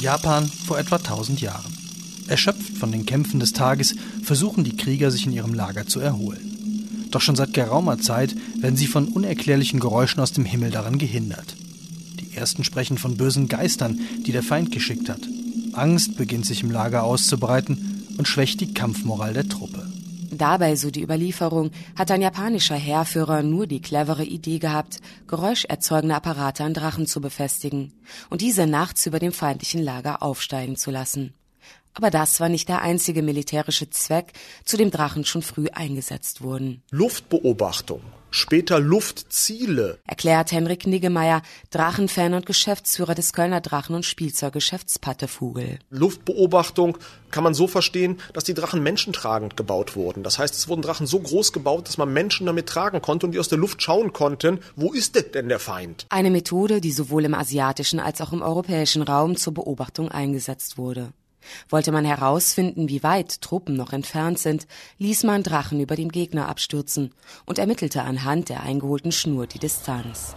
Japan vor etwa 1000 Jahren. Erschöpft von den Kämpfen des Tages versuchen die Krieger, sich in ihrem Lager zu erholen. Doch schon seit geraumer Zeit werden sie von unerklärlichen Geräuschen aus dem Himmel daran gehindert. Die ersten sprechen von bösen Geistern, die der Feind geschickt hat. Angst beginnt sich im Lager auszubreiten und schwächt die Kampfmoral der Truppe. Dabei, so die Überlieferung, hat ein japanischer Heerführer nur die clevere Idee gehabt, geräuscherzeugende Apparate an Drachen zu befestigen und diese nachts über dem feindlichen Lager aufsteigen zu lassen. Aber das war nicht der einzige militärische Zweck, zu dem Drachen schon früh eingesetzt wurden. Luftbeobachtung, später Luftziele, erklärt Henrik Niggemeier, Drachenfan und Geschäftsführer des Kölner Drachen- und Spielzeuggeschäfts Pattevogel. Luftbeobachtung kann man so verstehen, dass die Drachen menschentragend gebaut wurden. Das heißt, es wurden Drachen so groß gebaut, dass man Menschen damit tragen konnte und die aus der Luft schauen konnten, wo ist denn der Feind? Eine Methode, die sowohl im asiatischen als auch im europäischen Raum zur Beobachtung eingesetzt wurde. Wollte man herausfinden, wie weit Truppen noch entfernt sind, ließ man Drachen über dem Gegner abstürzen und ermittelte anhand der eingeholten Schnur die Distanz.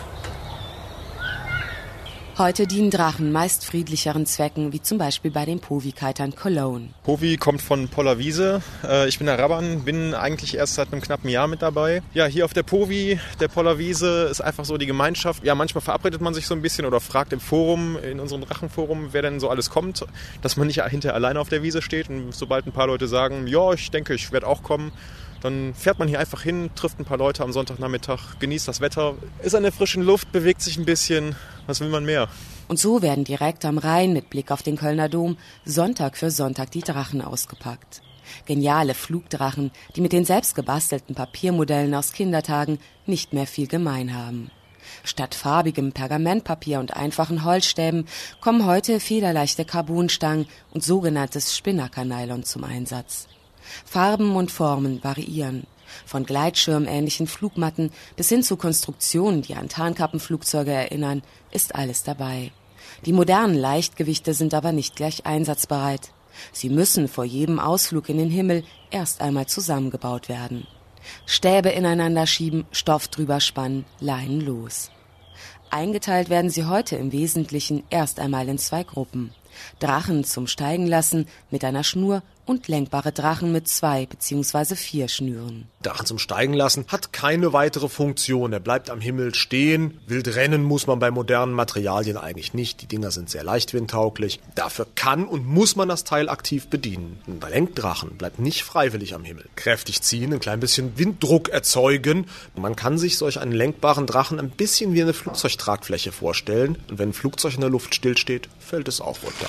Heute dienen Drachen meist friedlicheren Zwecken, wie zum Beispiel bei den Powi-Kitern Cologne. Powi kommt von Pollerwiese. Ich bin der Rabban, bin eigentlich erst seit einem knappen Jahr mit dabei. Ja, hier auf der Powi, der Pollerwiese, ist einfach so die Gemeinschaft. Ja, manchmal verabredet man sich so ein bisschen oder fragt im Forum, in unserem Drachenforum, wer denn so alles kommt, dass man nicht hinterher alleine auf der Wiese steht. Und sobald ein paar Leute sagen, ja, ich denke, ich werde auch kommen, dann fährt man hier einfach hin, trifft ein paar Leute am Sonntagnachmittag, genießt das Wetter, ist an der frischen Luft, bewegt sich ein bisschen. Was will man mehr? Und so werden direkt am Rhein mit Blick auf den Kölner Dom Sonntag für Sonntag die Drachen ausgepackt. Geniale Flugdrachen, die mit den selbst gebastelten Papiermodellen aus Kindertagen nicht mehr viel gemein haben. Statt farbigem Pergamentpapier und einfachen Holzstäben kommen heute federleichte Carbonstangen und sogenanntes Spinnaker-Nylon zum Einsatz. Farben und Formen variieren. Von gleitschirmähnlichen Flugmatten bis hin zu Konstruktionen, die an Tarnkappenflugzeuge erinnern, ist alles dabei. Die modernen Leichtgewichte sind aber nicht gleich einsatzbereit. Sie müssen vor jedem Ausflug in den Himmel erst einmal zusammengebaut werden. Stäbe ineinander schieben, Stoff drüber spannen, Leinen los. Eingeteilt werden sie heute im Wesentlichen erst einmal in 2 Gruppen. Drachen zum Steigen lassen mit einer Schnur und lenkbare Drachen mit 2 bzw. 4 Schnüren. Drachen zum Steigen lassen hat keine weitere Funktion. Er bleibt am Himmel stehen. Wild rennen muss man bei modernen Materialien eigentlich nicht. Die Dinger sind sehr leichtwindtauglich. Dafür kann und muss man das Teil aktiv bedienen. Ein Lenkdrachen bleibt nicht freiwillig am Himmel. Kräftig ziehen, ein klein bisschen Winddruck erzeugen. Man kann sich solch einen lenkbaren Drachen ein bisschen wie eine Flugzeugtragfläche vorstellen. Und wenn ein Flugzeug in der Luft stillsteht, fällt es auch runter.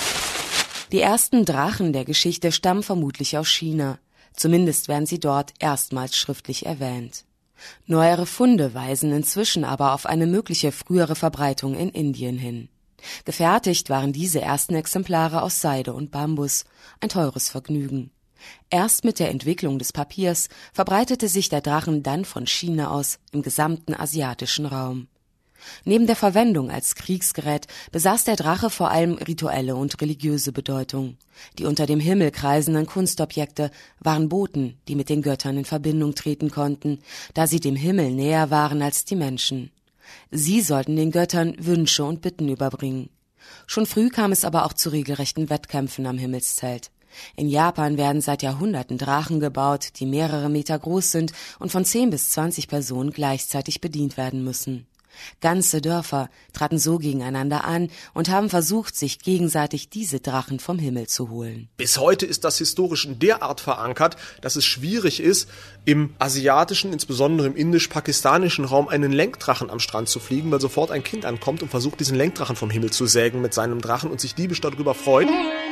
Die ersten Drachen der Geschichte stammen vermutlich aus China. Zumindest werden sie dort erstmals schriftlich erwähnt. Neuere Funde weisen inzwischen aber auf eine mögliche frühere Verbreitung in Indien hin. Gefertigt waren diese ersten Exemplare aus Seide und Bambus, ein teures Vergnügen. Erst mit der Entwicklung des Papiers verbreitete sich der Drachen dann von China aus im gesamten asiatischen Raum. Neben der Verwendung als Kriegsgerät besaß der Drache vor allem rituelle und religiöse Bedeutung. Die unter dem Himmel kreisenden Kunstobjekte waren Boten, die mit den Göttern in Verbindung treten konnten, da sie dem Himmel näher waren als die Menschen. Sie sollten den Göttern Wünsche und Bitten überbringen. Schon früh kam es aber auch zu regelrechten Wettkämpfen am Himmelszelt. In Japan werden seit Jahrhunderten Drachen gebaut, die mehrere Meter groß sind und von 10 bis 20 Personen gleichzeitig bedient werden müssen. Ganze Dörfer traten so gegeneinander an und haben versucht, sich gegenseitig diese Drachen vom Himmel zu holen. Bis heute ist das historisch in der Art verankert, dass es schwierig ist, im asiatischen, insbesondere im indisch-pakistanischen Raum einen Lenkdrachen am Strand zu fliegen, weil sofort ein Kind ankommt und versucht, diesen Lenkdrachen vom Himmel zu sägen mit seinem Drachen und sich diebisch darüber freut.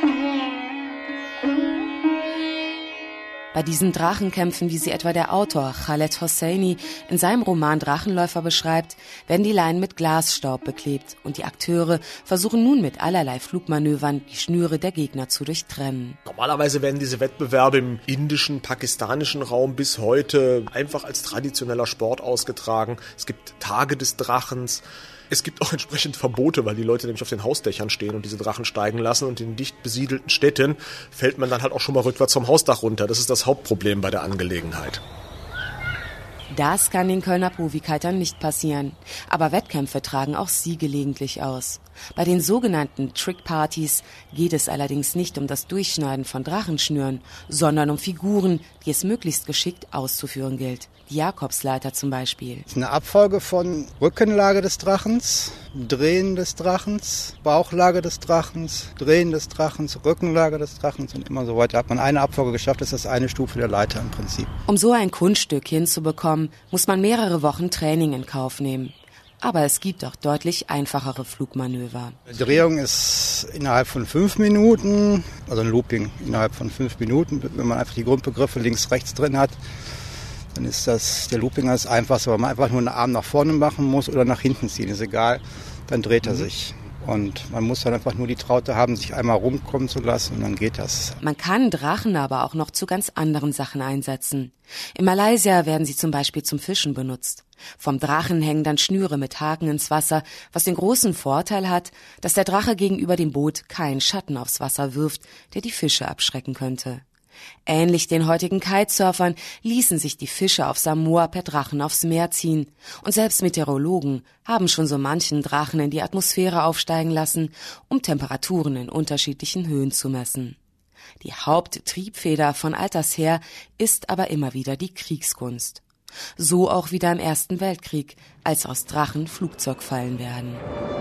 Bei diesen Drachenkämpfen, wie sie etwa der Autor Khaled Hosseini in seinem Roman Drachenläufer beschreibt, werden die Leinen mit Glasstaub beklebt und die Akteure versuchen nun mit allerlei Flugmanövern die Schnüre der Gegner zu durchtrennen. Normalerweise werden diese Wettbewerbe im indischen, pakistanischen Raum bis heute einfach als traditioneller Sport ausgetragen. Es gibt Tage des Drachens. Es gibt auch entsprechend Verbote, weil die Leute nämlich auf den Hausdächern stehen und diese Drachen steigen lassen und in dicht besiedelten Städten fällt man dann halt auch schon mal rückwärts vom Hausdach runter. Das ist das Hauptproblem bei der Angelegenheit. Das kann den Kölner Profikitern nicht passieren. Aber Wettkämpfe tragen auch sie gelegentlich aus. Bei den sogenannten Trickpartys geht es allerdings nicht um das Durchschneiden von Drachenschnüren, sondern um Figuren, die es möglichst geschickt auszuführen gilt. Die Jakobsleiter zum Beispiel. Das ist eine Abfolge von Rückenlage des Drachens, Drehen des Drachens, Bauchlage des Drachens, Drehen des Drachens, Rückenlage des Drachens und immer so weiter. Hat man eine Abfolge geschafft, ist das eine Stufe der Leiter im Prinzip. Um so ein Kunststück hinzubekommen, muss man mehrere Wochen Training in Kauf nehmen. Aber es gibt auch deutlich einfachere Flugmanöver. Die Drehung ist innerhalb von 5 Minuten, also ein Looping innerhalb von 5 Minuten, wenn man einfach die Grundbegriffe links, rechts drin hat. Dann ist der Looping das Einfachste, weil man einfach nur einen Arm nach vorne machen muss oder nach hinten ziehen, ist egal, dann dreht er sich. Und man muss dann einfach nur die Traute haben, sich einmal rumkommen zu lassen und dann geht das. Man kann Drachen aber auch noch zu ganz anderen Sachen einsetzen. In Malaysia werden sie zum Beispiel zum Fischen benutzt. Vom Drachen hängen dann Schnüre mit Haken ins Wasser, was den großen Vorteil hat, dass der Drache gegenüber dem Boot keinen Schatten aufs Wasser wirft, der die Fische abschrecken könnte. Ähnlich den heutigen Kitesurfern ließen sich die Fische auf Samoa per Drachen aufs Meer ziehen. Und selbst Meteorologen haben schon so manchen Drachen in die Atmosphäre aufsteigen lassen, um Temperaturen in unterschiedlichen Höhen zu messen. Die Haupttriebfeder von alters her ist aber immer wieder die Kriegskunst. So auch wieder im Ersten Weltkrieg, als aus Drachen Flugzeugfallen werden.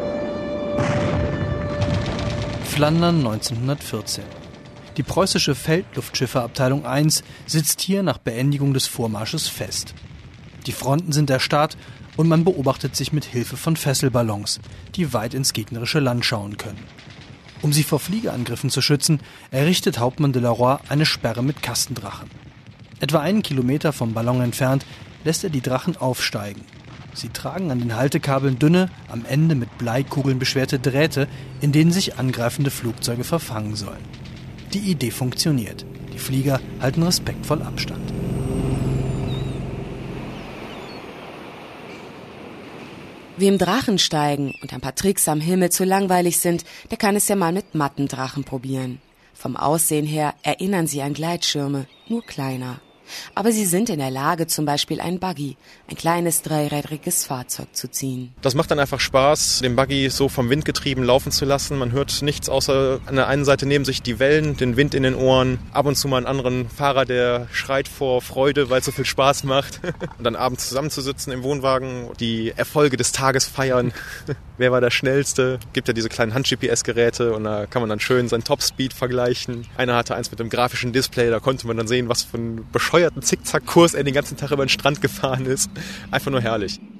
Flandern 1914. Die preußische Feldluftschiffe-Abteilung 1 sitzt hier nach Beendigung des Vormarsches fest. Die Fronten sind erstarrt und man beobachtet sich mit Hilfe von Fesselballons, die weit ins gegnerische Land schauen können. Um sie vor Fliegerangriffen zu schützen, errichtet Hauptmann de la Roy eine Sperre mit Kastendrachen. Etwa 1 Kilometer vom Ballon entfernt lässt er die Drachen aufsteigen. Sie tragen an den Haltekabeln dünne, am Ende mit Bleikugeln beschwerte Drähte, in denen sich angreifende Flugzeuge verfangen sollen. Die Idee funktioniert. Die Flieger halten respektvoll Abstand. Wem Drachensteigen und ein paar Tricks am Himmel zu langweilig sind, der kann es ja mal mit Mattendrachen probieren. Vom Aussehen her erinnern sie an Gleitschirme, nur kleiner. Aber sie sind in der Lage, zum Beispiel ein Buggy, ein kleines dreirädriges Fahrzeug zu ziehen. Das macht dann einfach Spaß, den Buggy so vom Wind getrieben laufen zu lassen. Man hört nichts außer an der einen Seite neben sich die Wellen, den Wind in den Ohren, ab und zu mal einen anderen Fahrer, der schreit vor Freude, weil es so viel Spaß macht. Und dann abends zusammenzusitzen im Wohnwagen, die Erfolge des Tages feiern. Wer war der Schnellste? Gibt ja diese kleinen Hand-GPS-Geräte und da kann man dann schön seinen Topspeed vergleichen. Einer hatte eins mit einem grafischen Display, da konnte man dann sehen, was für einen bescheuerten Zickzackkurs er den ganzen Tag über den Strand gefahren ist. Einfach nur herrlich.